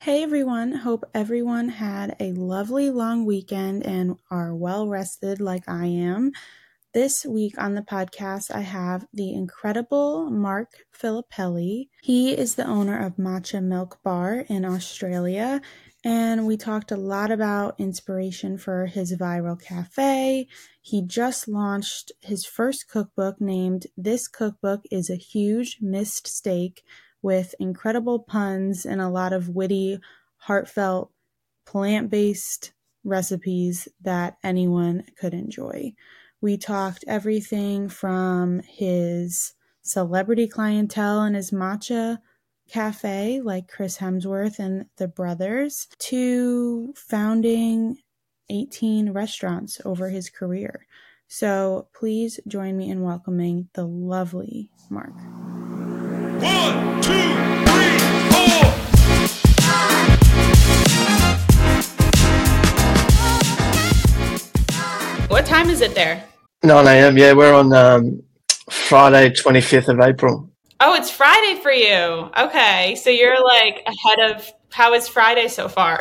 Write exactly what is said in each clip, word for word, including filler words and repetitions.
Hey everyone, hope everyone had a lovely long weekend and are well rested like I am. This week on the podcast, I have the incredible Mark Filippelli. He is the owner of Matcha Milk Bar in Australia, and we talked a lot about inspiration for his viral cafe. He just launched his first cookbook named This Cookbook is a Huge Missed Steak, with incredible puns and a lot of witty, heartfelt, plant-based recipes that anyone could enjoy. We talked everything from his celebrity clientele and his matcha cafe, like Chris Hemsworth and the brothers, to founding eighteen restaurants over his career. So please join me in welcoming the lovely Mark. One, two, three, four. What time is it there? nine a.m. Yeah, we're on um, Friday, twenty-fifth of April. Oh, it's Friday for you. Okay, so you're like ahead of, how is Friday so far?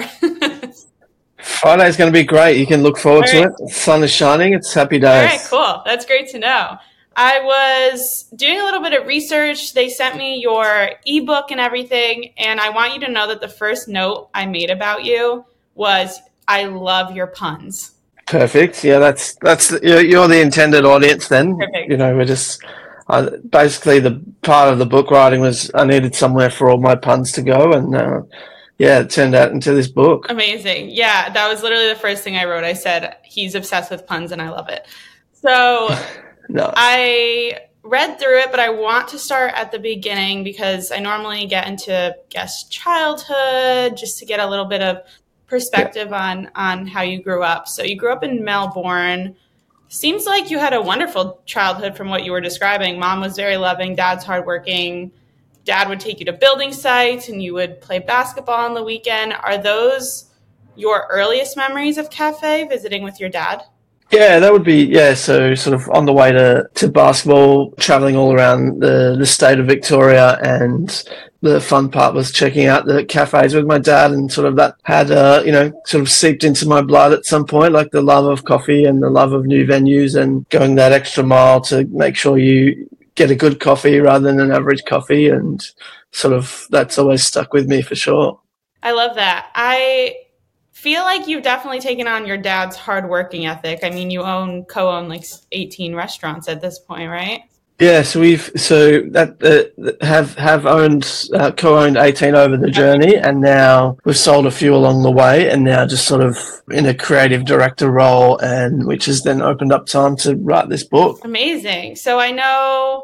Friday's going to be great. You can look forward All to right. it. The sun is shining. It's happy days. All right, cool. That's great to know. I was doing a little bit of research. They sent me your ebook and everything, and I want you to know that the first note I made about you was, I love your puns. Perfect. Yeah, that's that's the, you're, you're the intended audience then. Perfect. You know, we're just uh, basically the part of the book writing was I needed somewhere for all my puns to go, and uh, yeah, it turned out into this book. Amazing. Yeah, that was literally the first thing I wrote. I said, he's obsessed with puns, and I love it. So No. I read through it, but I want to start at the beginning because I normally get into guest childhood just to get a little bit of perspective yeah. on, on how you grew up. So you grew up in Melbourne. Seems like you had a wonderful childhood from what you were describing. Mom was very loving. Dad's hardworking. Dad would take you to building sites and you would play basketball on the weekend. Are those your earliest memories of cafe, visiting with your dad? Yeah, that would be, yeah, so sort of on the way to, to basketball, traveling all around the, the state of Victoria, and the fun part was checking out the cafes with my dad, and sort of that had, uh, you know, sort of seeped into my blood at some point, like the love of coffee and the love of new venues and going that extra mile to make sure you get a good coffee rather than an average coffee, and sort of that's always stuck with me for sure. I love that. I feel like you've definitely taken on your dad's hard working ethic. I mean, you own co-own like eighteen restaurants at this point, right? Yeah, so we've so that uh, have have owned uh, co-owned eighteen over the journey, and now we've sold a few along the way, and now just sort of in a creative director role, and which has then opened up time to write this book. Amazing. So I know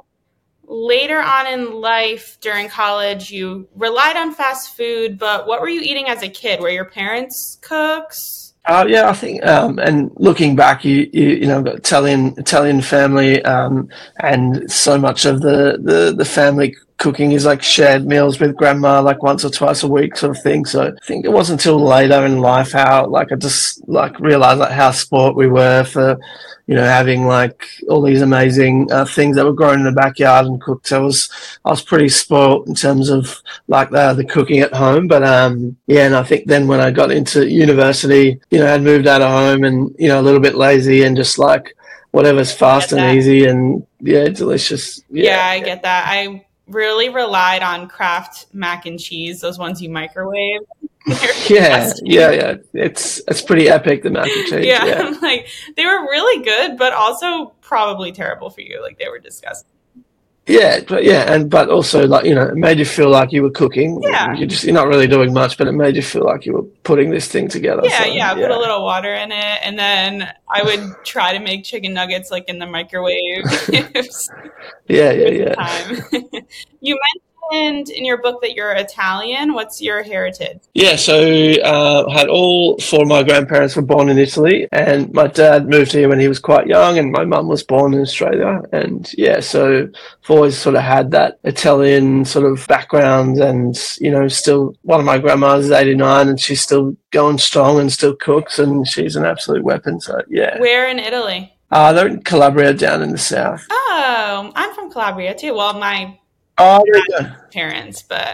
later on in life during college, you relied on fast food, but what were you eating as a kid? Were your parents cooks? Uh, yeah, I think, um, and looking back, you, you, you know, got Italian, Italian family, um, and so much of the, the, the family cooking is like shared meals with grandma, like once or twice a week sort of thing. So I think it wasn't until later in life how, like, I just like realized like how spoilt we were for, you know, having like all these amazing uh, things that were grown in the backyard and cooked. So I was, I was pretty spoilt in terms of like the, the cooking at home. But um, yeah, and I think then when I got into university, you know, I'd moved out of home and, you know, a little bit lazy and just like whatever's fast and easy and yeah, delicious. Yeah, yeah I get that. I really relied on Kraft mac and cheese, those ones you microwave. yeah, yeah, yeah. It's it's pretty epic, the mac and cheese. Yeah, yeah. like they were really good, but also probably terrible for you. Like they were disgusting. Yeah, but yeah, and but also like, you know, it made you feel like you were cooking. Yeah, you just you're not really doing much, but it made you feel like you were putting this thing together. Yeah, so, yeah. yeah. Put a little water in it, and then I would try to make chicken nuggets like in the microwave. yeah, yeah, yeah. Time. You mentioned in your book that you're Italian. What's your heritage? Yeah, so uh, had all four of my grandparents were born in Italy, and my dad moved here when he was quite young, and my mum was born in Australia. And yeah, so I've always sort of had that Italian sort of background, and you know, still one of my grandmas is eighty-nine, and she's still going strong and still cooks, and she's an absolute weapon. So yeah. Where in Italy? Uh, they're in Calabria, down in the south. Oh, I'm from Calabria too. Well, my Oh, there you go. parents, but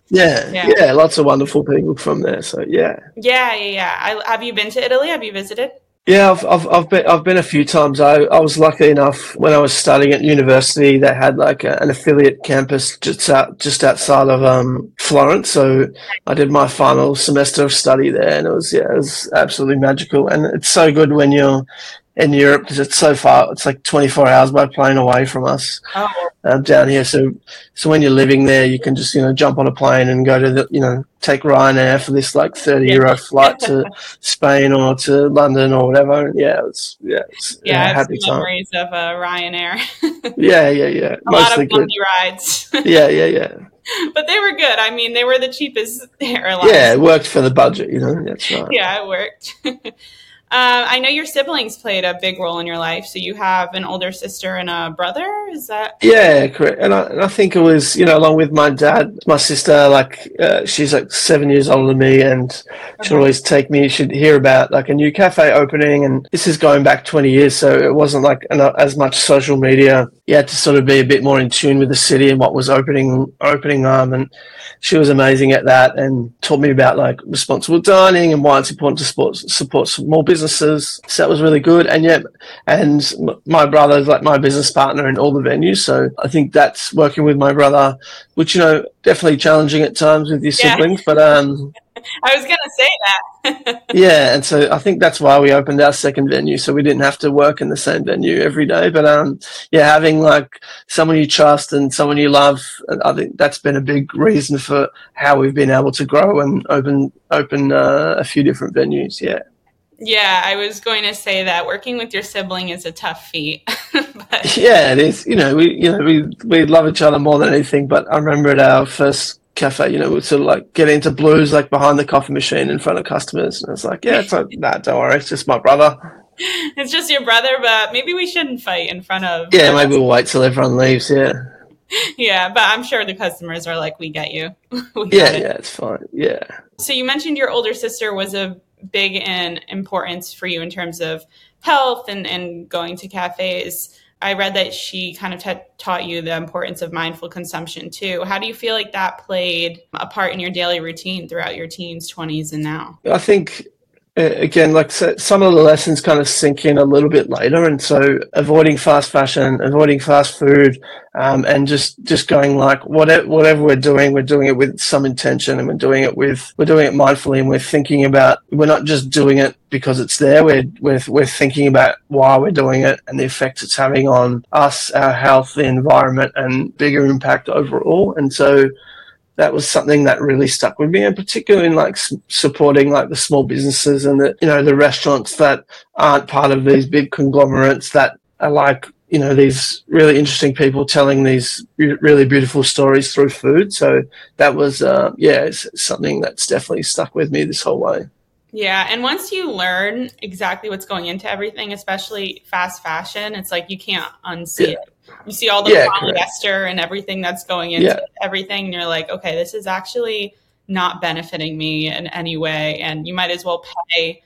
Yeah, Yeah. yeah, lots of wonderful people from there. So yeah, Yeah, yeah, yeah. I, have you been to Italy? Have you visited? yeah, I've I've I've been I've been a few times. I I was lucky enough when I was studying at university. They had like a, an affiliate campus just out just outside of um Florence. So I did my final semester of study there, and it was yeah, it was absolutely magical. And it's so good when you're in Europe because it's so far. It's like twenty-four hours by plane away from us. Oh, Um, down here, so so when you're living there, you can just you know jump on a plane and go to the you know take Ryanair for this like thirty Yeah. euro flight to Spain or to London or whatever. And yeah, it's yeah, it's yeah. I a have happy some time. memories of uh, Ryanair. Yeah, yeah, yeah. a lot of Mostly good. bumpy rides, Yeah, yeah, yeah. but they were good. I mean, they were the cheapest airlines. Yeah, it worked for the budget. You know, that's right. Yeah, it worked. Uh, I know your siblings played a big role in your life. So you have an older sister and a brother. Is that? Yeah, correct. And I, and I think it was, you know, along with my dad, my sister, like, uh, she's like seven years older than me, and she'd Okay. always take me, she'd hear about like a new cafe opening. And this is going back twenty years, so it wasn't like an, as much social media. You had to sort of be a bit more in tune with the city and what was opening, opening on. And she was amazing at that and taught me about like responsible dining and why it's important to support, support small businesses. So that was really good. And yeah, and my brother is like my business partner in all the venues. So I think that's working with my brother, which, you know, definitely challenging at times with your Yeah. siblings, but, um, I was going to say that. yeah. And so I think that's why we opened our second venue. So we didn't have to work in the same venue every day, but, um, yeah, having like someone you trust and someone you love, I think that's been a big reason for how we've been able to grow and open, open, uh, a few different venues. Yeah. Yeah, I was going to say that working with your sibling is a tough feat. But Yeah, it is. You know, we you know we we love each other more than anything. But I remember at our first cafe, you know, we sort of like get into blues like behind the coffee machine in front of customers, and it's like, yeah, it's like, nah, don't worry, it's just my brother. it's just your brother, but maybe we shouldn't fight in front of. Yeah, maybe we'll wait till everyone leaves. Yeah, Yeah, but I'm sure the customers are like, we get you. We yeah, got it. yeah, it's fine. Yeah, So you mentioned your older sister was a big in importance for you in terms of health and, and going to cafes. I read that she kind of t- taught you the importance of mindful consumption too. How do you feel like that played a part in your daily routine throughout your teens, twenties, and now? I think. uh, Again, like so, some of the lessons kind of sink in a little bit later, and so avoiding fast fashion, avoiding fast food, um, and just just going like whatever whatever we're doing, we're doing it with some intention, and we're doing it with we're doing it mindfully, and we're thinking about we're not just doing it because it's there. We're we're we're thinking about why we're doing it and the effects it's having on us, our health, the environment, and bigger impact overall. And so that was something that really stuck with me, and particularly in like s- supporting like the small businesses and the, you know, the restaurants that aren't part of these big conglomerates that are like, you know, these really interesting people telling these re- really beautiful stories through food. So that was, uh, yeah, it's something that's definitely stuck with me this whole way. Yeah, and once you learn exactly what's going into everything, especially fast fashion, it's like you can't unsee Yeah. it. You see all the Yeah, correct. polyester and everything that's going into Yeah. everything, and you're like, okay, this is actually not benefiting me in any way, and you might as well pay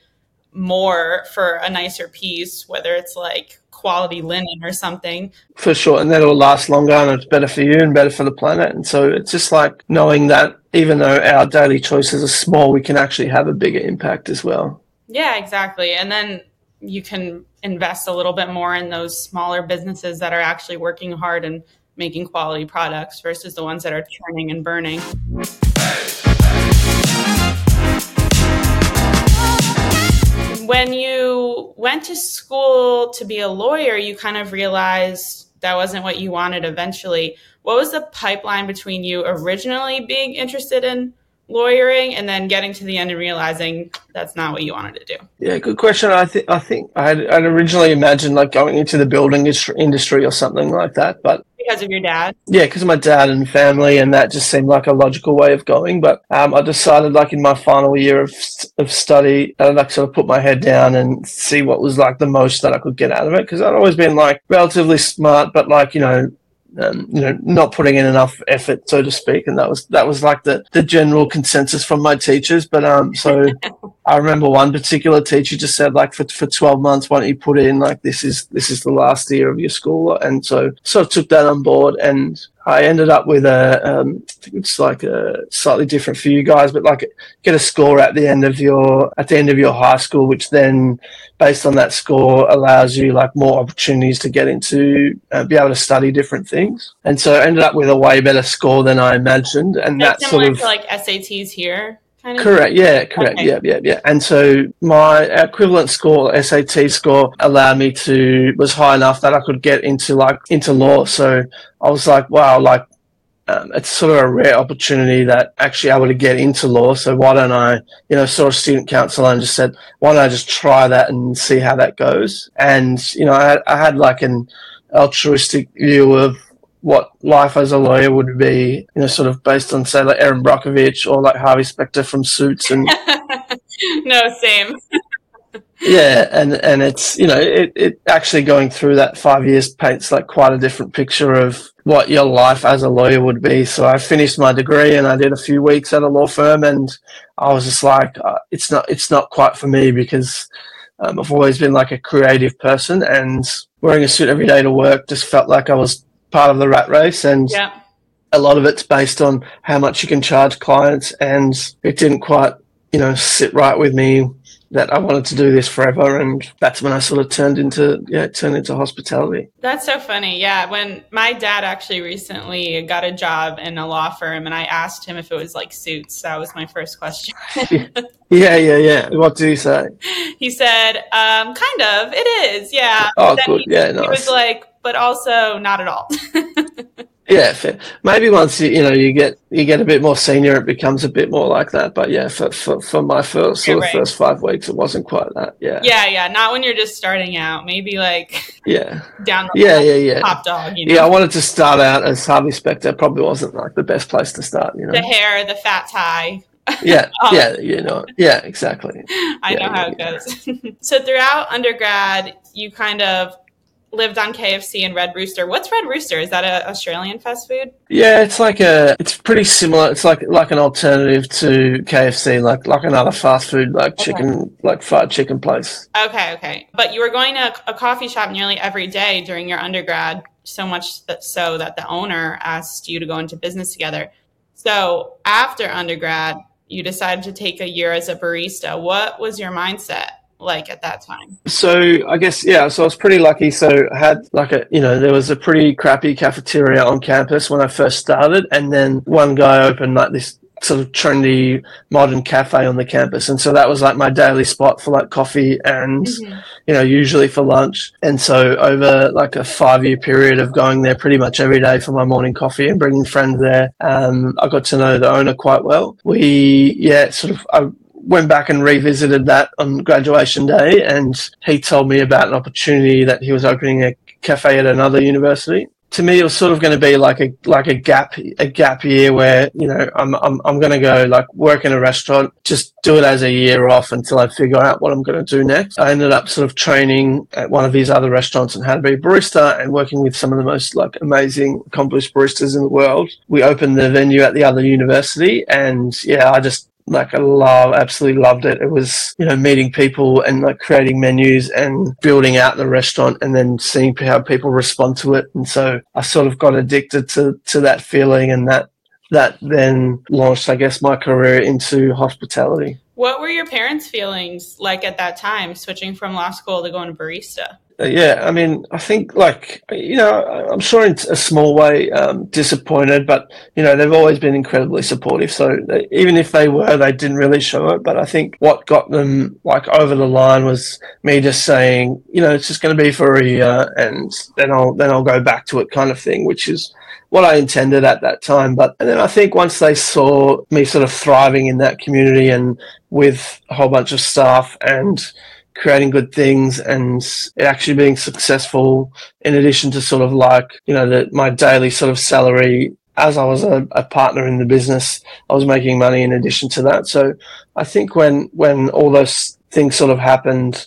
more for a nicer piece, whether it's like quality linen or something. For sure, and that'll last longer, and it's better for you and better for the planet. And so it's just like knowing that even though our daily choices are small, we can actually have a bigger impact as well. Yeah, exactly. And then you can invest a little bit more in those smaller businesses that are actually working hard and making quality products versus the ones that are churning and burning. When you went to school to be a lawyer, you kind of realized that wasn't what you wanted eventually. What was the pipeline between you originally being interested in lawyering and then getting to the end and realizing that's not what you wanted to do? Yeah, good question. I think I think I had I'd originally imagined like going into the building industry industry or something like that, but Because of your dad? yeah, because of my dad and family, and that just seemed like a logical way of going. But um, I decided, like in my final year of of study, I'd like sort of put my head down and see what was like the most that I could get out of it. Because I'd always been like relatively smart, but like you know, um, you know, not putting in enough effort, so to speak. And that was that was like the the general consensus from my teachers. But um, so I remember one particular teacher just said, like, for for twelve months, why don't you put in, like, this is this is the last year of your school? And so sort of took that on board, and I ended up with a, um, I think it's like a slightly different for you guys, but like get a score at the end of your at the end of your high school, which then, based on that score, allows you like more opportunities to get into, uh, be able to study different things. And so I ended up with a way better score than I imagined, and It's that similar sort of to like S A Ts here. Kind of correct, yeah, correct, okay. yeah, yeah, yeah. And so my equivalent score, S A T score, allowed me to was high enough that I could get into like into law. So I was like, wow, like um, it's sort of a rare opportunity that actually able to get into law. So why don't I, you know, saw a student counsellor and just said, why don't I just try that and see how that goes? And you know, I had, I had like an altruistic view of what life as a lawyer would be, you know, sort of based on, say, like Erin Brockovich or like Harvey Specter from Suits. And no, same. yeah, and, and it's, you know, it, it actually going through that five years paints like quite a different picture of what your life as a lawyer would be. So I finished my degree and I did a few weeks at a law firm, and I was just like, uh, it's not, it's not quite for me, because um, I've always been like a creative person, and wearing a suit every day to work just felt like I was part of the rat race, and yeah. a lot of it's based on how much you can charge clients, and it didn't quite, you know, sit right with me that I wanted to do this forever, and that's when I sort of turned into, yeah, turned into hospitality. That's so funny. Yeah, when my dad actually recently got a job in a law firm, and I asked him if it was like Suits. That was my first question. yeah, yeah, yeah. What do you say? He said, um, kind of, it is, yeah. Oh, then good. He, yeah, nice. He was like, but also not at all. Yeah, fair. Maybe once you you know you get you get a bit more senior, it becomes a bit more like that. But yeah, for for, for my first sort of right. first five weeks, it wasn't quite that. Yeah, yeah, yeah. Not when you're just starting out. Maybe like yeah, down the yeah, yeah, yeah. top dog. You know? Yeah, I wanted to start out as Harvey Specter. Probably wasn't like the best place to start. You know, the hair, the fat tie. Yeah, oh. yeah, you know, yeah, exactly. I yeah, know how yeah, it yeah. goes. So throughout undergrad, you kind of lived on K F C and Red Rooster. What's Red Rooster? Is that an Australian fast food? Yeah, it's like a, it's pretty similar. It's like like an alternative to K F C, like like another fast food, like okay. chicken, like fried chicken place. Okay, okay. But you were going to a coffee shop nearly every day during your undergrad, so much that, so that the owner asked you to go into business together. So after undergrad, you decided to take a year as a barista. What was your mindset like at that time? So I guess, yeah, so I was pretty lucky. So I had like a, you know, there was a pretty crappy cafeteria on campus when I first started. And then one guy opened like this sort of trendy modern cafe on the campus. And so that was like my daily spot for like coffee and, mm-hmm. you know, usually for lunch. And so over like a five year period of going there pretty much every day for my morning coffee and bringing friends there, um, I got to know the owner quite well. We, yeah, sort of, I went back and revisited that on graduation day, and he told me about an opportunity that he was opening a cafe at another university. To me, it was sort of going to be like a like a gap a gap year where, you know, I'm I'm I'm going to go like work in a restaurant, just do it as a year off until I figure out what I'm going to do next. I ended up sort of training at one of these other restaurants and how to be a barista, and working with some of the most like amazing, accomplished baristas in the world. We opened the venue at the other university, and yeah, I just like I love, absolutely loved it. It was, you know, meeting people and like creating menus and building out the restaurant, and then seeing how people respond to it. And so I sort of got addicted to, to that feeling, and that, that then launched, I guess, my career into hospitality. What were your parents' feelings like at that time, switching from law school to going to barista? Yeah, I mean, I think like, you know, I'm sure in a small way um, disappointed, but, you know, they've always been incredibly supportive. So they, even if they were, they didn't really show it. But I think what got them like over the line was me just saying, you know, it's just going to be for a year, and then I'll, then I'll go back to it kind of thing, which is what I intended at that time. But and then I think once they saw me sort of thriving in that community and with a whole bunch of staff and creating good things and it actually being successful, in addition to sort of like, you know, the, my daily sort of salary as I was a, a partner in the business, I was making money in addition to that. So I think when, when all those things sort of happened,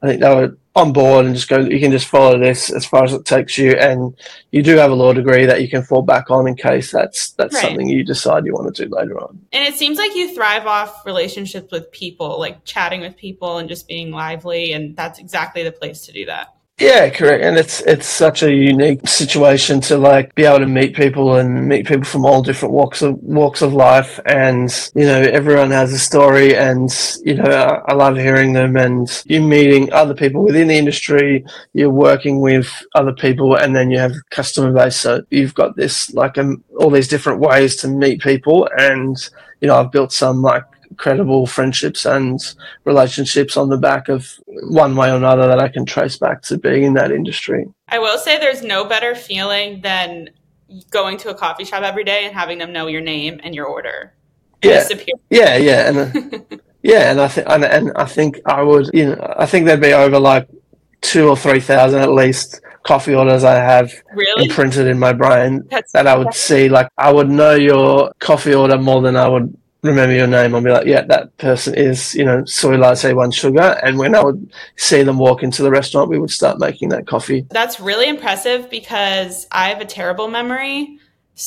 I think they were on board and just go, you can just follow this as far as it takes you, and you do have a law degree that you can fall back on in case that's that's Right. something you decide you want to do later on. And it seems like you thrive off relationships with people, like chatting with people and just being lively, and that's exactly the place to do that. Yeah, correct. And it's it's such a unique situation to like be able to meet people and meet people from all different walks of walks of life, and you know, everyone has a story, and you know, I, I love hearing them, and you're meeting other people within the industry, you're working with other people, and then you have customer base, so you've got this like um, all these different ways to meet people, and you know, I've built some like incredible friendships and relationships on the back of one way or another that I can trace back to being in that industry. I will say there's no better feeling than going to a coffee shop every day and having them know your name and your order. Yeah, Disappear. yeah, yeah, and uh, yeah, and I think and, and I think I would, you know, I think there'd be over like two or three thousand at least coffee orders I have Really? imprinted in my brain That's- that I would see. Like I would know your coffee order more than I would remember your name. I'll be like, yeah, that person is, you know, soy latte, one sugar. And when I would see them walk into the restaurant, we would start making that coffee. That's really impressive because I have a terrible memory.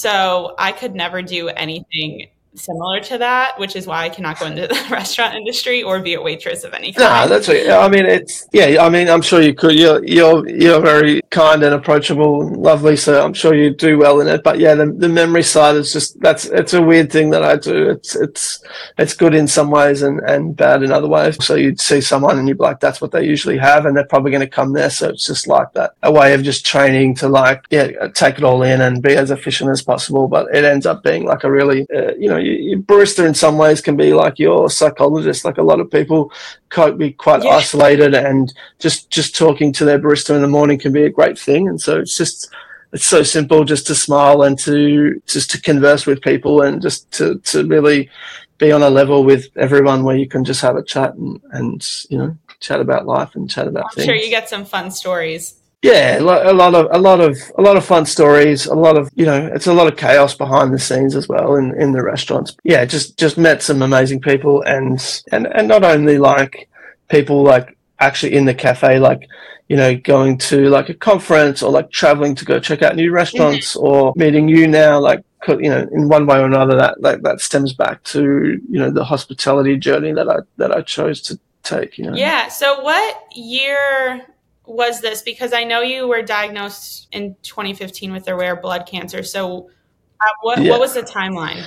So I could never do anything similar to that, which is why I cannot go into the restaurant industry or be a waitress of any No, kind. that's what, I mean, it's, yeah, I mean, I'm sure you could. You're, you're, you're very kind and approachable and lovely, so I'm sure you do well in it. But yeah, the, the memory side is just, that's, it's a weird thing that I do. It's, it's, it's good in some ways and, and bad in other ways. So you'd see someone and you'd be like, that's what they usually have, and they're probably going to come there. So it's just like that, a way of just training to like, yeah, take it all in and be as efficient as possible. But it ends up being like a really, uh, you know, you, your barista in some ways can be like your psychologist. Like a lot of people could be quite Yeah. isolated, and just just talking to their barista in the morning can be a great thing. And so it's just, it's so simple just to smile and to just to converse with people, and just to to really be on a level with everyone where you can just have a chat and, and you know, chat about life and chat about I'm things. sure you get some fun stories. Yeah, a lot, a lot of a lot of a lot of fun stories. A lot of, you know, it's a lot of chaos behind the scenes as well in, in the restaurants. Yeah, just just met some amazing people, and and and not only like people like actually in the cafe, like, you know, going to like a conference or like traveling to go check out new restaurants, mm-hmm. or meeting you now, like, you know, in one way or another, that like that stems back to, you know, the hospitality journey that I that I chose to take. You know. Yeah. So what year was this? Because I know you were diagnosed in twenty fifteen with a rare blood cancer. So uh, what Yeah. what was the timeline?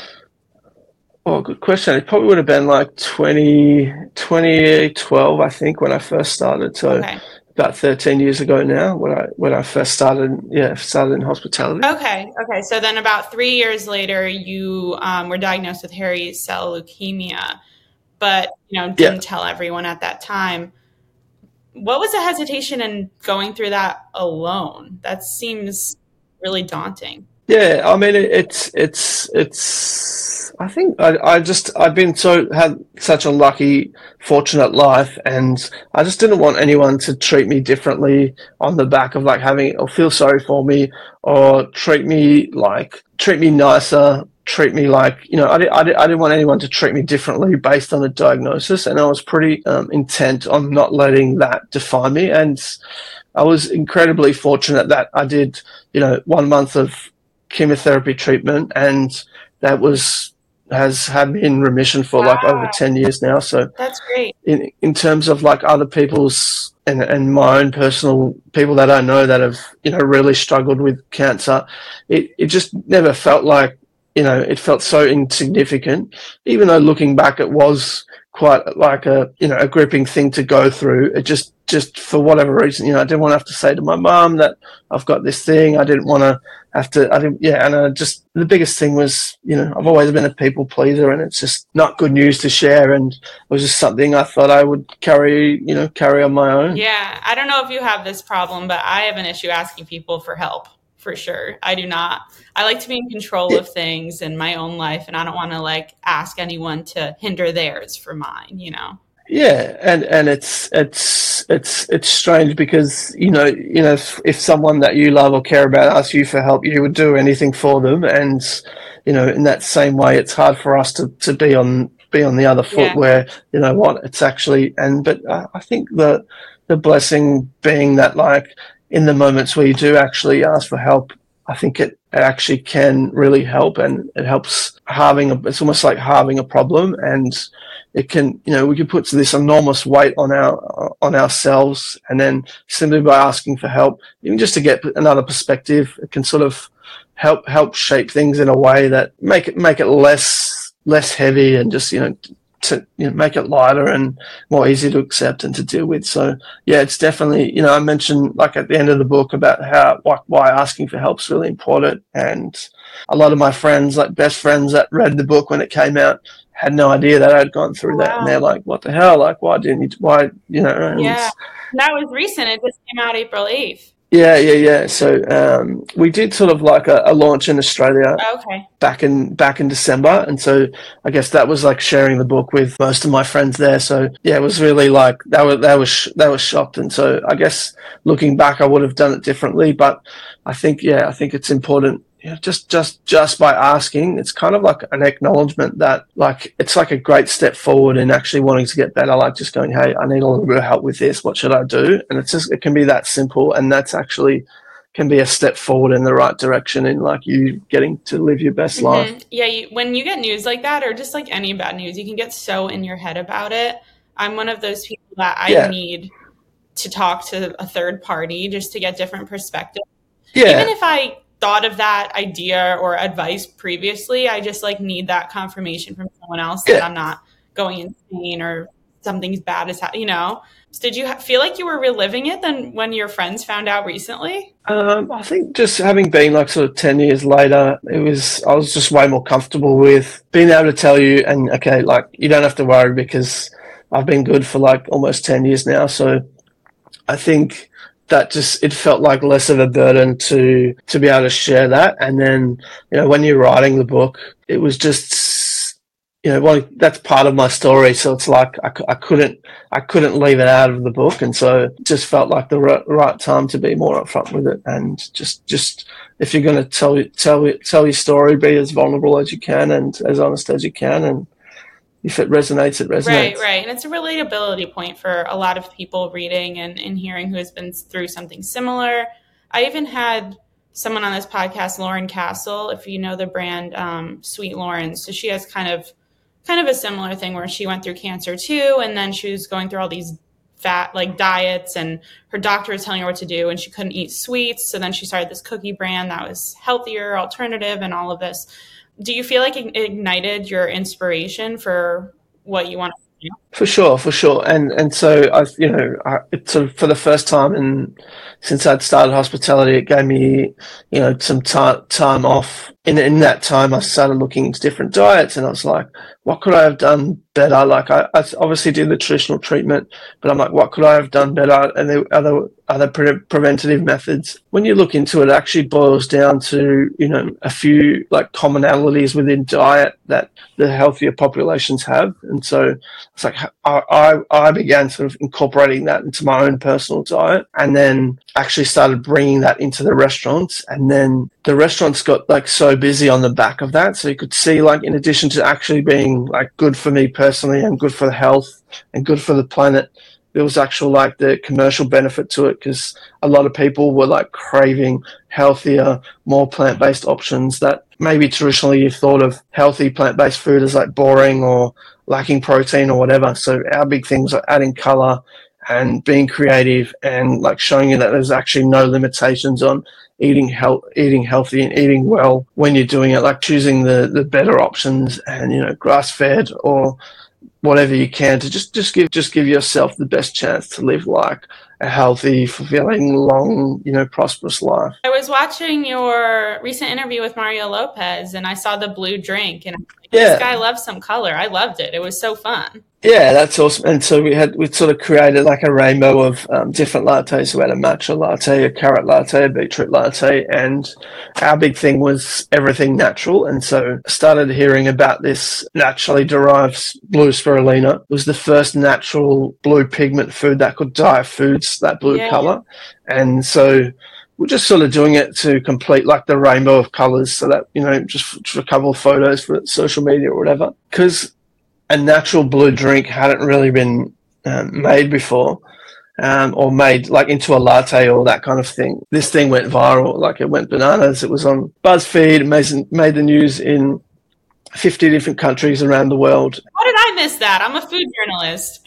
Oh, good question. It probably would have been like twenty, twenty twelve, I think, when I first started. So Okay. about thirteen years ago now, when I when I first started, yeah, started in hospitality. Okay. Okay. So then about three years later, you um, were diagnosed with hairy cell leukemia, but, you know, didn't Yeah. tell everyone at that time. What was the hesitation in going through that alone? That seems really daunting. Yeah, I mean, it, it's it's it's. I think I, I just I've been so had such a lucky, fortunate life, and I just didn't want anyone to treat me differently on the back of like having or feel sorry for me, or treat me like treat me nicer. Treat me like, you know, I, di- I, di- I didn't want anyone to treat me differently based on a diagnosis, and I was pretty um, intent on not letting that define me. And I was incredibly fortunate that I did, you know, one month of chemotherapy treatment, and that was has had me in remission for like Wow. over ten years now. So That's great. in in terms of like other people's and and my own personal people that I know that have, you know, really struggled with cancer, it it just never felt like, you know, it felt so insignificant, even though looking back, it was quite like a, you know, a gripping thing to go through. It just, just for whatever reason, you know, I didn't want to have to say to my mum that I've got this thing. I didn't want to have to, I didn't, yeah. And I just, the biggest thing was, you know, I've always been a people pleaser, and it's just not good news to share. And it was just something I thought I would carry, you know, carry on my own. Yeah. I don't know if you have this problem, but I have an issue asking people for help. For sure. I do not. I like to be in control of things in my own life, and I don't want to like ask anyone to hinder theirs for mine, you know? Yeah, and, and it's it's it's it's strange because, you know, you know if, if someone that you love or care about asks you for help, you would do anything for them, and, you know, in that same way, it's hard for us to, to be on be on the other foot Yeah. where, you know what, it's actually, and, but uh, I think the, the blessing being that, like, in the moments where you do actually ask for help, I think it, it actually can really help, and it helps halving, a, it's almost like halving a problem, and it can, you know, we can put this enormous weight on our, on ourselves, and then simply by asking for help, even just to get another perspective, it can sort of help, help shape things in a way that make it, make it less, less heavy, and just, you know, to, you know, make it lighter and more easy to accept and to deal with. So yeah, it's definitely, you know, I mentioned like at the end of the book about how, why, why asking for help is really important. And a lot of my friends, like best friends that read the book when it came out, had no idea that I'd gone through Wow. that. And they're like, what the hell? Like, why didn't you, why, you know? And Yeah. That was recent. It just came out April eighth. Yeah, yeah, yeah. So um, we did sort of like a, a launch in Australia Okay. back in back in December, and so I guess that was like sharing the book with most of my friends there. So yeah, it was really like they were they were sh- they were shocked, and so I guess looking back, I would have done it differently. But I think yeah, I think it's important. Yeah, just just just by asking, it's kind of like an acknowledgement that like it's like a great step forward in actually wanting to get better. Like just going, hey, I need a little bit of help with this. What should I do? And it's just it can be that simple, and that's actually can be a step forward in the right direction in like you getting to live your best Mm-hmm. life. Yeah, you, when you get news like that, or just like any bad news, you can get so in your head about it. I'm one of those people that I Yeah. need to talk to a third party just to get different perspectives. Yeah. Even if I thought of that idea or advice previously, I just like need that confirmation from someone else that Yeah. I'm not going insane or something's bad is happening, you know. So did you ha- feel like you were reliving it then when your friends found out recently? Um, I think just having been like sort of ten years later, it was, I was just way more comfortable with being able to tell you, and okay, like you don't have to worry because I've been good for like almost ten years now. So I think that just, it felt like less of a burden to, to be able to share that. And then, you know, when you're writing the book, it was just, you know, well, that's part of my story. So it's like, I, I couldn't, I couldn't leave it out of the book. And so it just felt like the right, right time to be more upfront with it. And just, just, if you're going to tell, tell, tell your story, be as vulnerable as you can and as honest as you can. And if it resonates, it resonates. Right, right. And it's a relatability point for a lot of people reading and, and hearing who has been through something similar. I even had someone on this podcast, Lauren Castle, if you know the brand um, Sweet Lauren. So she has kind of kind of a similar thing where she went through cancer too, and then she was going through all these fat like diets, and her doctor was telling her what to do, and she couldn't eat sweets. So then she started this cookie brand that was healthier, alternative, and all of this. Do you feel like it ignited your inspiration for what you want to do? For sure, for sure. And and so I, you know, I, it sort of for the first time in since I'd started hospitality, it gave me, you know, some time time off. In in that time, I started looking into different diets, and I was like, what could I have done better? Like I, I obviously did the traditional treatment, but I'm like, what could I have done better? And there were other other pre- preventative methods. When you look into it, it actually boils down to, you know, a few like commonalities within diet that the healthier populations have. And so it's like I, I, I began sort of incorporating that into my own personal diet, and then actually started bringing that into the restaurants. And then the restaurants got like so busy on the back of that. So you could see, like, in addition to actually being like good for me personally and good for the health and good for the planet, there was actual like the commercial benefit to it, because a lot of people were like craving healthier, more plant-based options that maybe traditionally you thought of healthy plant-based food as like boring or lacking protein or whatever. So our big things are adding color and being creative and like showing you that there's actually no limitations on eating health, eating healthy and eating well when you're doing it, like choosing the, the better options and, you know, grass-fed or whatever you can to just, just give just give yourself the best chance to live like a healthy, fulfilling, long, you know, prosperous life. I was watching your recent interview with Mario Lopez, and I saw the blue drink, and I'm like, Yeah. this guy loves some color. I loved it. It was so fun. Yeah, that's awesome. And so we had we sort of created like a rainbow of um, different lattes. So we had a matcha latte, a carrot latte, a beetroot latte, and our big thing was everything natural. And so I started hearing about this naturally derived blue spirulina. It was the first natural blue pigment food that could dye foods that blue Yeah. color. And so we're just sort of doing it to complete like the rainbow of colors, so that, you know, just, just a couple of photos for social media or whatever. Because a natural blue drink hadn't really been um, made before. Um, or made like into a latte or that kind of thing. This thing went viral, like it went bananas. It was on BuzzFeed, made, made the news in fifty different countries around the world. How did I miss that? I'm a food journalist.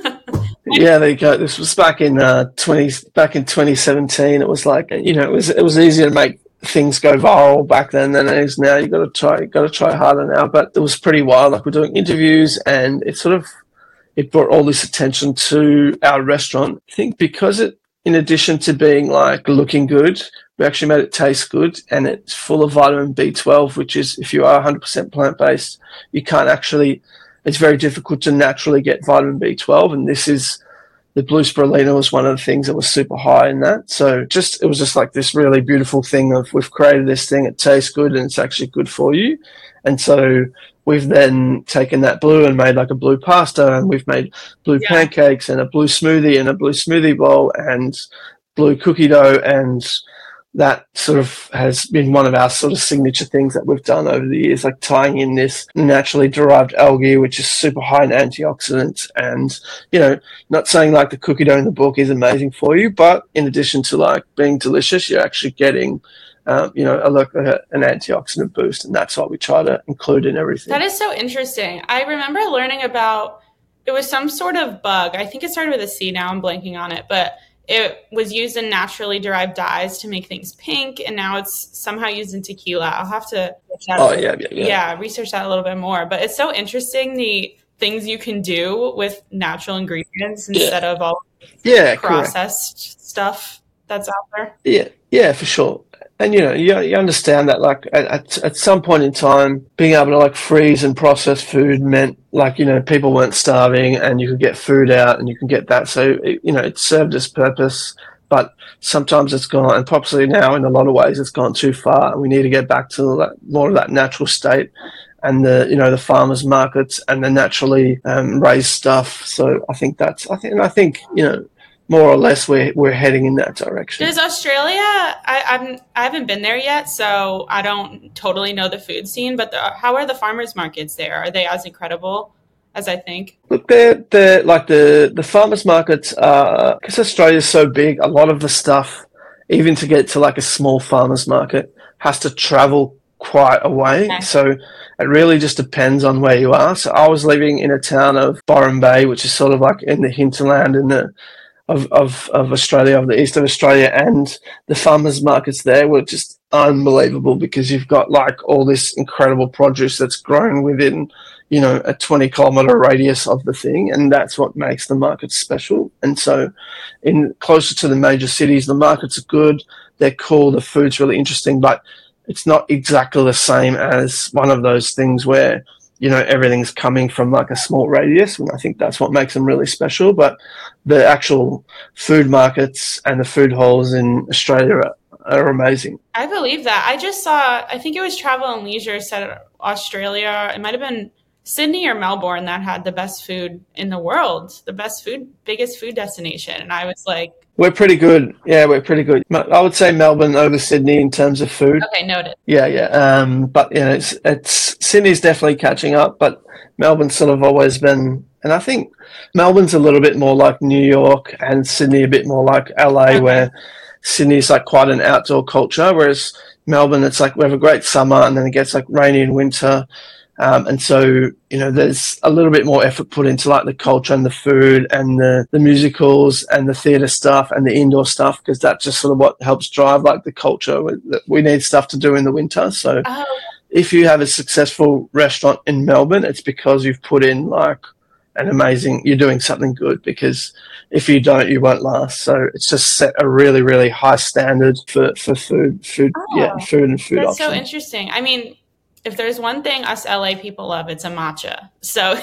Yeah, there you go. This was back in uh, twenty back in twenty seventeen. It was like, you know, it was it was easier to make things go viral back then than it is now. You got to try, you got to try harder now. But it was pretty wild. Like we're doing interviews, and it sort of it brought all this attention to our restaurant. I think because it, in addition to being like looking good, we actually made it taste good, and it's full of vitamin B twelve, which is, if you are one hundred percent plant-based, you can't actually, it's very difficult to naturally get vitamin B twelve. And this is, the blue spirulina was one of the things that was super high in that. So just, it was just like this really beautiful thing of, we've created this thing, it tastes good and it's actually good for you. And so we've then taken that blue and made like a blue pasta, and we've made blue yeah. pancakes and a blue smoothie and a blue smoothie bowl and blue cookie dough. And that sort of has been one of our sort of signature things that we've done over the years, like tying in this naturally derived algae, which is super high in antioxidants. And, you know, not saying like the cookie dough in the book is amazing for you, but in addition to like being delicious, you're actually getting Um, you know, a, a, an antioxidant boost, and that's what we try to include in everything. That is so interesting. I remember learning about, it was some sort of bug. I think it started with a C. Now I'm blanking on it, but it was used in naturally derived dyes to make things pink, and now it's somehow used in tequila. I'll have to oh yeah, yeah, yeah, yeah, research that a little bit more. But it's so interesting, the things you can do with natural ingredients instead yeah. of all yeah, processed correct. stuff that's out there. Yeah, yeah, for sure. And, you know, you, you understand that, like, at, at some point in time, being able to, like, freeze and process food meant, like, you know, people weren't starving and you could get food out and you can get that. So, it, you know, it served its purpose, but sometimes it's gone, and possibly now in a lot of ways it's gone too far, and we need to get back to that, more of that natural state and the, you know, the farmers markets and the naturally um, raised stuff. So I think that's, I think, and I think, you know, more or less we're we're heading in that direction. Does Australia, I I'm, I haven't been there yet, so I don't totally know the food scene, but the, how are the farmers markets there? Are they as incredible as I think? Look, they're, they're like the, the farmers markets, uh, because Australia's so big, a lot of the stuff, even to get to like a small farmers market, has to travel quite a way. Okay. So it really just depends on where you are. So I was living in a town of Byron Bay, which is sort of like in the hinterland in the Of, of, of Australia, of the east of Australia, and the farmers markets there were just unbelievable because you've got like all this incredible produce that's grown within, you know, a twenty kilometre radius of the thing, and that's what makes the markets special. And so in closer to the major cities, the markets are good, they're cool, the food's really interesting, but it's not exactly the same as one of those things where, you know, everything's coming from like a small radius, and I think that's what makes them really special. But the actual food markets and the food halls in Australia are, are amazing. I believe that. I just saw, I think it was Travel and Leisure said Australia, it might have been Sydney or Melbourne that had the best food in the world, the best food, biggest food destination. And I was like, we're pretty good. Yeah, we're pretty good. I would say Melbourne over Sydney in terms of food. Okay, noted. Yeah, yeah. Um, but, you know, it's, it's Sydney's definitely catching up, but Melbourne's sort of always been, and I think Melbourne's a little bit more like New York and Sydney a bit more like L A, okay. Where Sydney's like quite an outdoor culture, whereas Melbourne, it's like we have a great summer and then it gets like rainy in winter. Um, and so, you know, there's a little bit more effort put into like the culture and the food and the, the musicals and the theatre stuff and the indoor stuff, because that's just sort of what helps drive like the culture. We need stuff to do in the winter. So oh. if you have a successful restaurant in Melbourne, it's because you've put in like an amazing, you're doing something good, because if you don't, you won't last. So it's just set a really, really high standard for, for food, food, oh, yeah, food and food that's options. So interesting. I mean, if there's one thing us L A people love, it's a matcha. So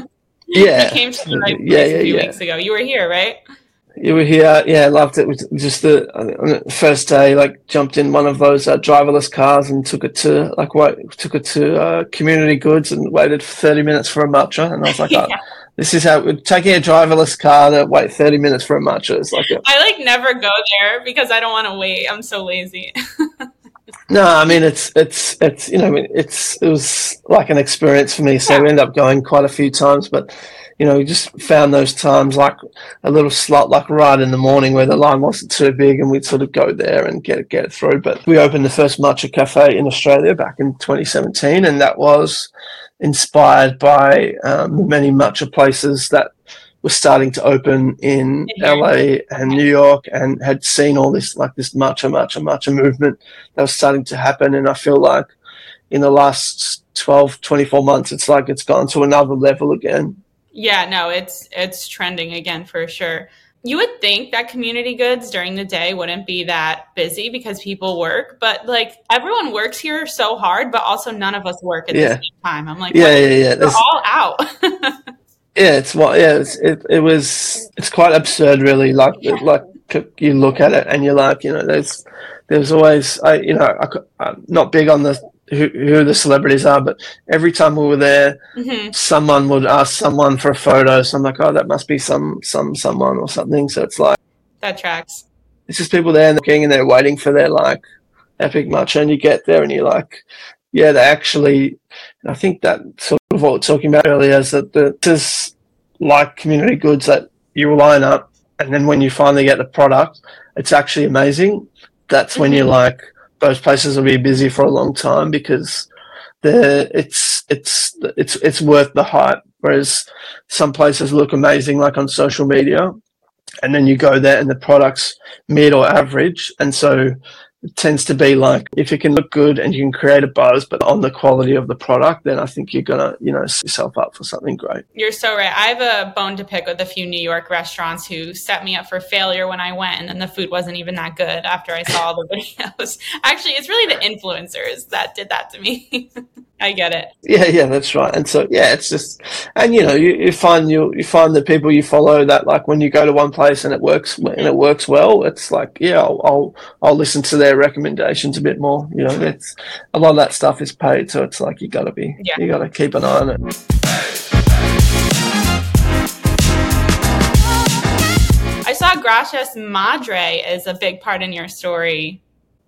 yeah, you came to the right place yeah, yeah, a few yeah. weeks ago. You were here, right? You were here, yeah. Loved it. It was just the, on the first day, like jumped in one of those uh, driverless cars and took it to like wait, took it to uh, Community Goods and waited for thirty minutes for a matcha. And I was like, yeah. oh, this is how we're taking a driverless car to wait thirty minutes for a matcha. It's like a, I like never go there because I don't want to wait. I'm so lazy. No, I mean it's it's it's you know it's it was like an experience for me. So Yeah. we ended up going quite a few times, but you know we just found those times like a little slot like right in the morning where the line wasn't too big, and we'd sort of go there and get it get it through. But we opened the first matcha cafe in Australia back in twenty seventeen, and that was inspired by um, the many matcha places that were starting to open in L A and New York, and had seen all this like this matcha, matcha, matcha movement that was starting to happen. And I feel like in the last twelve, twenty-four months, it's like it's gone to another level again. Yeah, no, it's it's trending again for sure. You would think that community goods during the day wouldn't be that busy because people work, but like everyone works here so hard, but also none of us work at Yeah. the same time. I'm like, Yeah, what? yeah, yeah. We're There's- all out. Yeah, it's what. Yeah, it's, it it was. It's quite absurd, really. Like Yeah. like you look at it and you're like, you know, there's there's always, I you know, I, I'm not big on the who who the celebrities are, but every time we were there, Mhm. someone would ask someone for a photo. So I'm like, oh, that must be some some someone or something. So it's like That tracks. it's just people there and they're looking and they're waiting for their like epic matcha, and you get there and you're like, yeah, they actually. I think that sort of what we we're talking about earlier is that the, this is like community goods that you line up, and then when you finally get the product, it's actually amazing. That's when Mhm. you're like, those places will be busy for a long time because the it's it's it's it's worth the hype. Whereas some places look amazing, like on social media, and then you go there and the product's mid or average, and so it tends to be like if it can look good and you can create a buzz, but on the quality of the product, then I think you're gonna you know set yourself up for something great. You're so right. I have a bone to pick with a few New York restaurants who set me up for failure when I went, and then the food wasn't even that good after I saw all the videos. Actually, it's really the influencers that did that to me. I get it. Yeah, yeah, that's right. And so yeah, it's just, and you know, you, you find you you find the people you follow that like when you go to one place and it works and it works well, it's like yeah, I'll I'll, I'll listen to their recommendations a bit more. You know, it's a lot of that stuff is paid, so it's like you got to be Yeah. you got to keep an eye on it. I saw Gracias Madre is a big part in your story.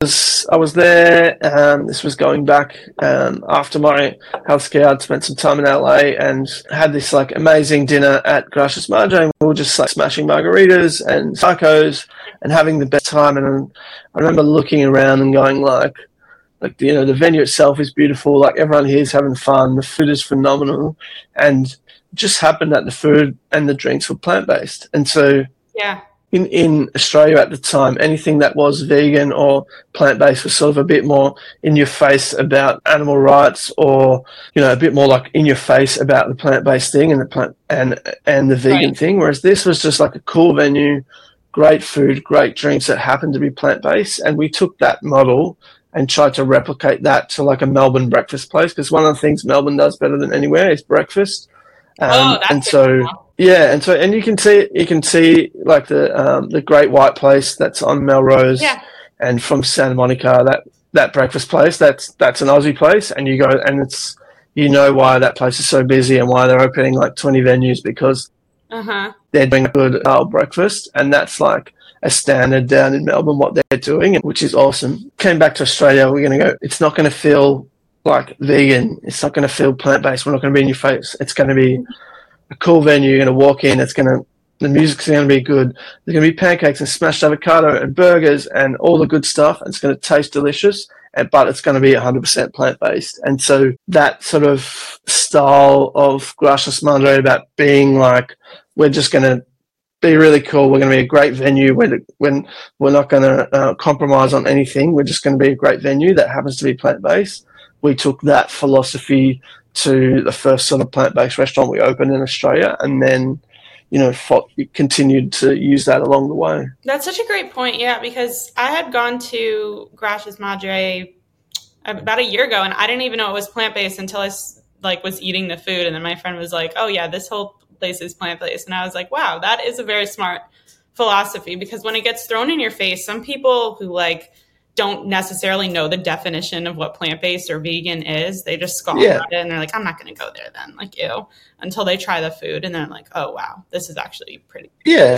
I was there. Um, this was going back um, after my health scare. I'd spent some time in L A and had this like amazing dinner at Gracias Madre. We were just like smashing margaritas and tacos and having the best time. And I remember looking around and going like, like you know, the venue itself is beautiful. Like everyone here is having fun. The food is phenomenal, and it just happened that the food and the drinks were plant based. And so Yeah. in, in Australia at the time, anything that was vegan or plant-based was sort of a bit more in your face about animal rights, or, you know, a bit more like in your face about the plant-based thing and the plant and, and the vegan Right. thing. Whereas this was just like a cool venue, great food, great drinks that happened to be plant-based. And we took that model and tried to replicate that to like a Melbourne breakfast place. Because one of the things Melbourne does better than anywhere is breakfast. Um, Oh, that's and good so, to know. yeah, and so, and you can see, you can see like the um, the Great White Place that's on Melrose, Yeah. and from Santa Monica, that that breakfast place, that's that's an Aussie place, and you go, and it's you know why that place is so busy and why they're opening like twenty venues, because Uh-huh. they're doing a good uh, breakfast, and that's like a standard down in Melbourne what they're doing, which is awesome. Came back to Australia, we're going to go. It's not going to feel like vegan. It's not going to feel plant based. We're not going to be in your face. It's going to be a cool venue. You're going to walk in. It's going to the music's going to be good. There's going to be pancakes and smashed avocado and burgers and all the good stuff. And it's going to taste delicious, and, but it's going to be one hundred percent plant based. And so that sort of style of Gracias Madre about being like, we're just going to be really cool. We're going to be a great venue. When when we're not going to uh, compromise on anything. We're just going to be a great venue that happens to be plant based. We took that philosophy to the first sort of plant based restaurant we opened in Australia, and then you know fought, continued to use that along the way. That's such a great point, yeah, because I had gone to Gracias Madre about a year ago, and I didn't even know it was plant based until I like was eating the food, and then my friend was like, "Oh yeah, this whole place is plant based," and I was like, "Wow, that is a very smart philosophy." Because when it gets thrown in your face, some people who like don't necessarily know the definition of what plant based or vegan is, they just scoff Yeah. at it, and they're like, "I'm not going to go there then," like ew, until they try the food, and they're like, "Oh wow, this is actually pretty." Yeah.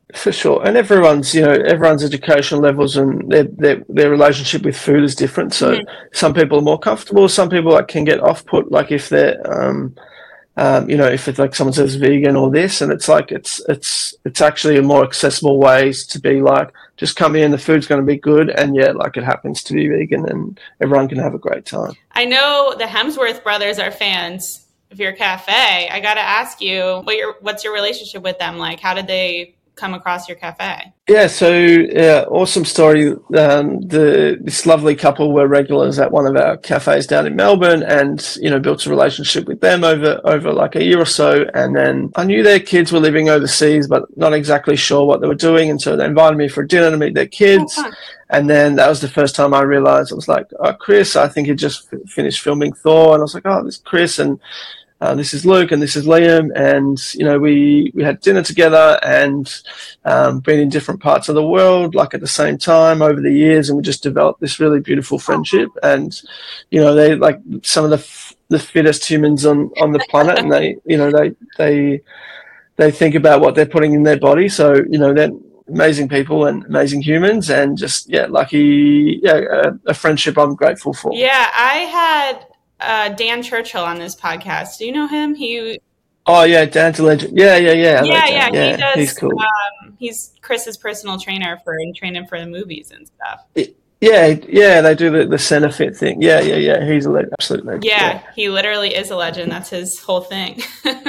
For sure, and everyone's you know everyone's educational levels and their their, their relationship with food is different. So Mhm. some people are more comfortable. Some people like can get off put, like if they're um, um, you know if it's like someone says vegan or this, and it's like it's it's it's actually a more accessible ways to be like just come in, the food's going to be good, and yeah, like it happens to be vegan, and everyone can have a great time. I know the Hemsworth brothers are fans of your cafe. I got to ask you, what your what's your relationship with them like? How did they come across your cafe? Yeah, so yeah, awesome story. Um, the this lovely couple were regulars at one of our cafes down in Melbourne, and you know built a relationship with them over over like a year or so. And then I knew their kids were living overseas, but not exactly sure what they were doing, and so they invited me for dinner to meet their kids. Oh, fun. And then that was the first time I realized I was like, oh, Chris, I think he just f- finished filming Thor, and I was like, oh, this is Chris, and Uh, this is Luke and this is Liam, and you know we we had dinner together and um, been in different parts of the world like at the same time over the years, and we just developed this really beautiful friendship. And you know they like some of the f- the fittest humans on, on the planet, and they you know they they they think about what they're putting in their body. So you know they're amazing people and amazing humans, and just yeah, lucky yeah a, a friendship I'm grateful for. Yeah, I had uh, Dan Churchill on this podcast. Do you know him? He Oh yeah, Dan's a legend. Yeah, yeah, yeah. I yeah, like yeah, Dan. Yeah, he does. he's cool. Um, he's Chris's personal trainer for and train him for the movies and stuff. Yeah, yeah, they do the, the center fit thing. Yeah, yeah, yeah. He's a legend, absolute legend. Yeah, Yeah, he literally is a legend. That's his whole thing.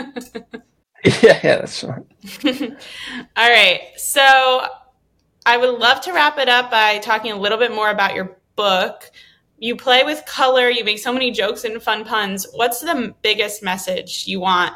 yeah, yeah, that's right. All right. So I would love to wrap it up by talking a little bit more about your book. You play with color. You make so many jokes and fun puns. What's the biggest message you want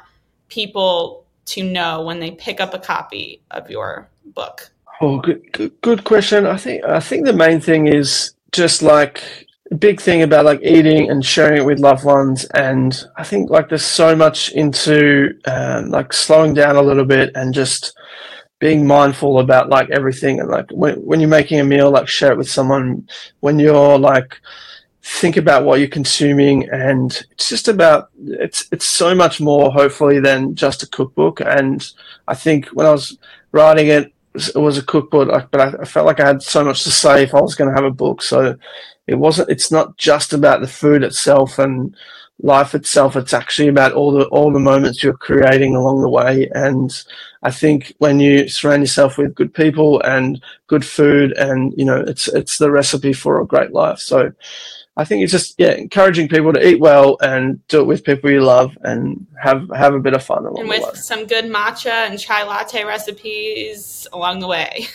people to know when they pick up a copy of your book? Oh, good, good, good question. I think I think the main thing is just like a big thing about like eating and sharing it with loved ones. And I think like there's so much into um, like slowing down a little bit and just being mindful about like everything. And like when when you're making a meal, like share it with someone. When you're like think about what you're consuming, and it's just about it's it's so much more hopefully than just a cookbook. And I think when I was writing it, it was a cookbook, but I, I felt like I had so much to say if I was going to have a book. So it wasn't. It's not just about the food itself and life itself. It's actually about all the all the moments you're creating along the way. And I think when you surround yourself with good people and good food, and you know, it's it's the recipe for a great life. So I think it's just yeah, encouraging people to eat well and do it with people you love and have have a bit of fun along And the with way. some good matcha and chai latte recipes along the way.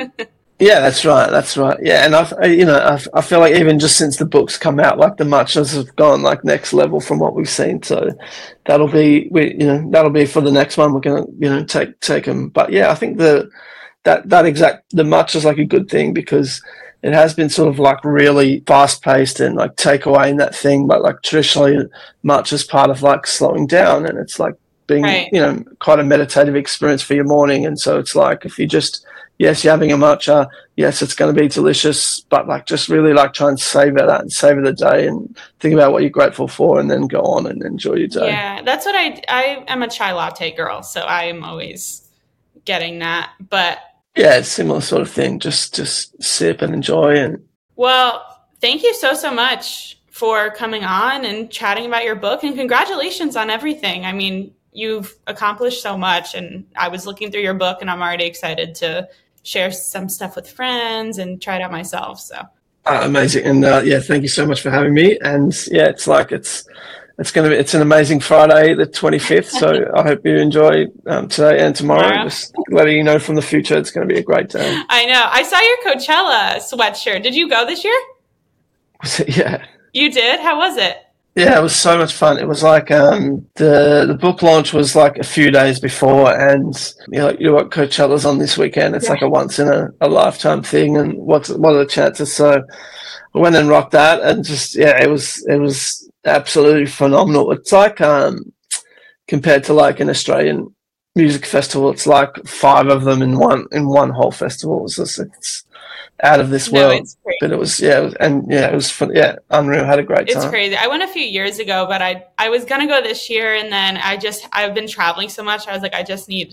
Yeah, that's right. That's right. Yeah, and I, you know, I, I feel like even just since the books come out, like the matchas have gone like next level from what we've seen. So that'll be, we, you know, that'll be for the next one. We're gonna, you know, take take them. But yeah, I think the that that exact the matcha is like a good thing because it has been sort of like really fast paced and like take away in that thing. But like traditionally, matcha is part of like slowing down, and it's like being, Right. you know, quite a meditative experience for your morning. And so it's like if you just yes, you're having a matcha. Yes, it's going to be delicious, but like just really like try and savor that and savor the day and think about what you're grateful for, and then go on and enjoy your day. Yeah, that's what I I am a chai latte girl, so I am always getting that. But Yeah, it's similar sort of thing. Just just sip and enjoy. And well, thank you so so much for coming on and chatting about your book, and congratulations on everything. I mean, you've accomplished so much, and I was looking through your book and I'm already excited to share some stuff with friends and try it out myself. So uh, amazing. And uh, yeah, thank you so much for having me. And yeah, it's like it's it's going to be it's an amazing Friday, the twenty-fifth. So I hope you enjoy um, today and tomorrow. Tomorrow. Just letting you know from the future, it's going to be a great day. I know. I saw your Coachella sweatshirt. Did you go this year? Yeah. You did? How was it? Yeah, it was so much fun. It was like um, the the book launch was like a few days before, and you know, you know what Coachella's on this weekend. It's Yeah. like a once in a, a lifetime thing, and what's what are the chances? So I went and rocked that, and just yeah, it was it was absolutely phenomenal. It's like um, compared to like an Australian music festival, it's like five of them in one in one whole festival. It's just it's out of this No, world. it's crazy. But it was yeah, it was, and yeah, it was fun. Yeah, unreal. Had a great It's time. crazy. I went a few years ago, but I I was gonna go this year, and then I just I've been traveling so much. I was like, I just need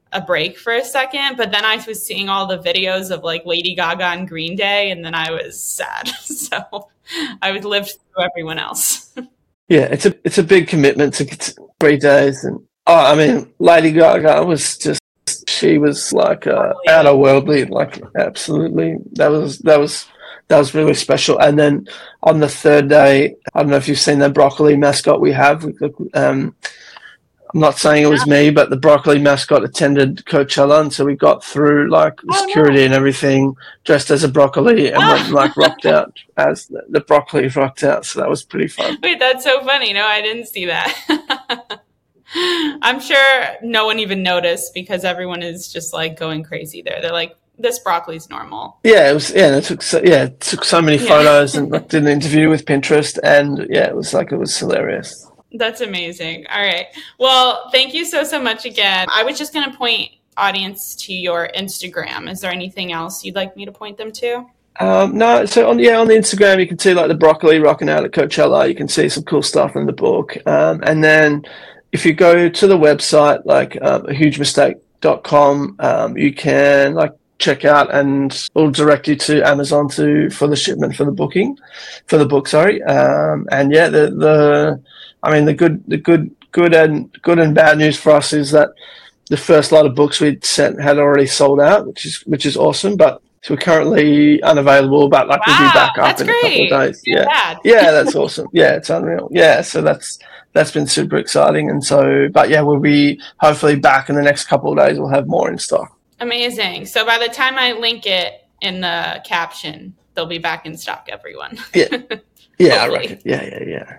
a break for a second, but then I was seeing all the videos of like Lady Gaga and Green Day, and then I was sad. So I would live through everyone else. Yeah, it's a it's a big commitment to three days, and oh, I mean, Lady Gaga was just she was like uh, out of worldly, like absolutely. That was that was that was really special. And then on the third day, I don't know if you've seen the broccoli mascot we have. Um, I'm not saying it was me, but the broccoli mascot attended Coachella, and so we got through like the Oh, security no. and everything, dressed as a broccoli, and went like rocked out as the, the broccoli rocked out. So that was pretty fun. Wait, that's so funny. No, I didn't see that. I'm sure no one even noticed because everyone is just like going crazy there. They're like, this broccoli's normal. Yeah, it was. Yeah, it took so, yeah, it took so many Yeah. photos and like, did an interview with Pinterest, and yeah, it was like it was hilarious. That's amazing. All right. Well, thank you so, so much again. I was just going to point audience to your Instagram. Is there anything else you'd like me to point them to? Um, no, so on yeah on the Instagram you can see like the broccoli rocking out at Coachella. You can see some cool stuff in the book, um, and then if you go to the website like um, a huge mistake dot com, um, you can like check out and it'll direct you to Amazon to for the shipment for the booking for the book. Sorry, um, and yeah, the the I mean the good the good good and good and bad news for us is that the first lot of books we'd sent had already sold out, which is which is awesome, but. So we're currently unavailable, but like Wow, we'll be back up that's in a couple great. of days. You're Yeah, bad. yeah, that's awesome. Yeah, it's unreal. Yeah, so that's that's been super exciting, and so, but yeah, we'll be hopefully back in the next couple of days. We'll have more in stock. Amazing. So by the time I link it in the caption, they'll be back in stock, everyone. Yeah, yeah, I Hopefully. reckon. Yeah, yeah, yeah.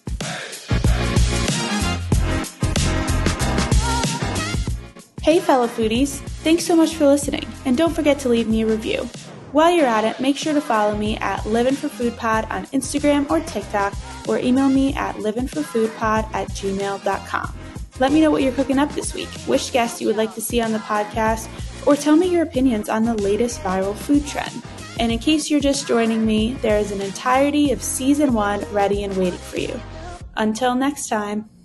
Hey, fellow foodies, thanks so much for listening, and don't forget to leave me a review. While you're at it, make sure to follow me at Livin' for Food Pod on Instagram or TikTok, or email me at livinforfoodpod at gmail dot com. Let me know what you're cooking up this week, which guests you would like to see on the podcast, or tell me your opinions on the latest viral food trend. And in case you're just joining me, there is an entirety of season one ready and waiting for you. Until next time.